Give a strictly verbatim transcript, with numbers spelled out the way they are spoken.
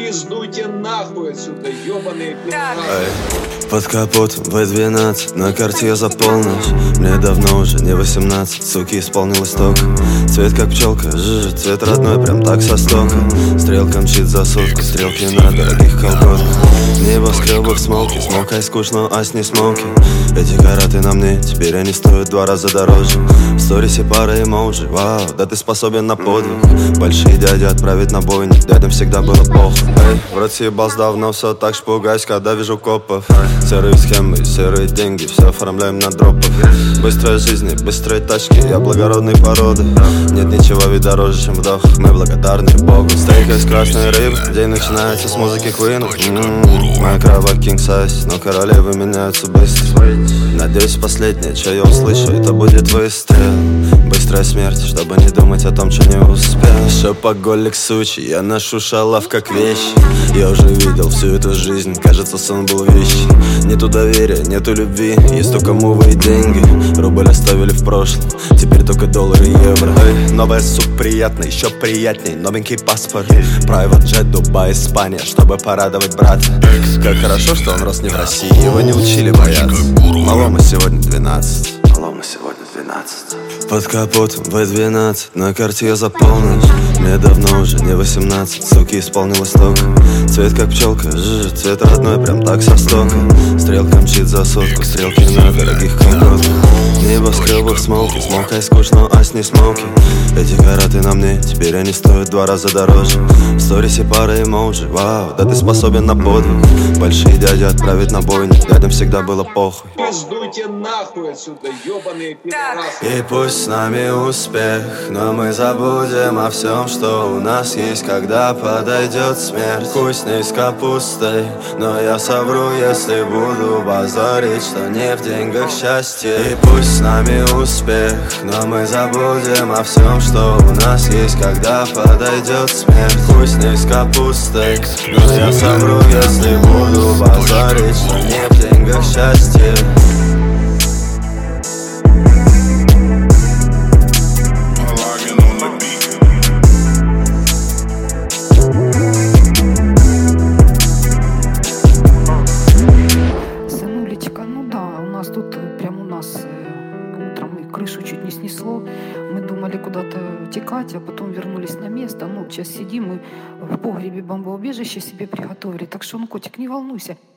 Пиздуйте нахуй отсюда, ёбаные пидорасы. Эй, под капотом вэ двенадцать, на карте я за полночь. Мне давно уже не восемнадцать, суки, исполнилось только. Цвет как пчелка, жжж, цвет родной, прям так со стока. Стрелка мчит за сотку, стрелки на дорогих колготках. Небоскребы в смолке, смолкай скучно, ась не смолки. Эти караты на мне, теперь они стоят два раза дороже. В сторисе пара эмоджи, вау, да ты способен на подвиг. Большие дяди отправить на бойню, дядям всегда было плохо. Эй, в рот съебался давно, все так ж пугаюсь, когда вижу копов. Серые схемы, серые деньги, все оформляем на дропах. Быстрая жизнь, быстрые тачки, я благородной породы. Нет ничего ведь дороже, чем вдох, мы благодарны Богу. Стейк из красной рыбы, день начинается с музыки Queen. м-м-м, Моя кровать king size, но королевы меняются быстро. Надеюсь, последнее, что я услышу, это будет выстрел. Быстрая смерть, чтобы не думать о том, что не успел. Шопоголик сучий, я ношу шалав как вещь. Я уже видел всю эту жизнь, кажется, сон был вещи. Нету доверия, нету любви, есть только мувы и деньги. Рубль оставили в прошлом, теперь только доллары и евро. Эй, новая суп приятная, еще приятней, новенький паспорт. Private jet, Дубай, Испания, чтобы порадовать брата. Как хорошо, что он рос не в России, его не учили бояться. Малому сегодня двенадцать, малому сегодня двенадцать. Под капотом вэ двенадцать, на карте я за полночь. Мне давно уже не восемнадцать, суки, исполнилось только. Цвет как пчелка, жжж, цвет родной, прям так со стока. Стрелка мчит за сотку, стрелки на дорогих колготках. Небоскребы в смолке, смолкай скучно, ась не смолки. Эти караты на мне, теперь они стоят два раза дороже. В сторисе пара эмоджи, вау, да ты способен на подвиг. Большие дяди отправить на бойню, дядям всегда было похуй. Пиздуйте нахуй отсюда, ёбаные пидорасы. И пусть с нами успех, но мы забудем о всем, что у нас есть, когда подойдет смерть. Пусть не с капустой, но я совру, если буду базарить, что не в деньгах счастье. И пусть с нами успех, но мы забудем о всем, что у нас есть, когда подойдет смерть. Пусть не с капустой, но я совру, если буду базарить, что не в деньгах счастье. Крышу чуть не снесло. Мы думали куда-то текать, а потом вернулись на место. Ну, сейчас сидим, мы в погребе бомбоубежище себе приготовили. Так что, ну, котик, не волнуйся.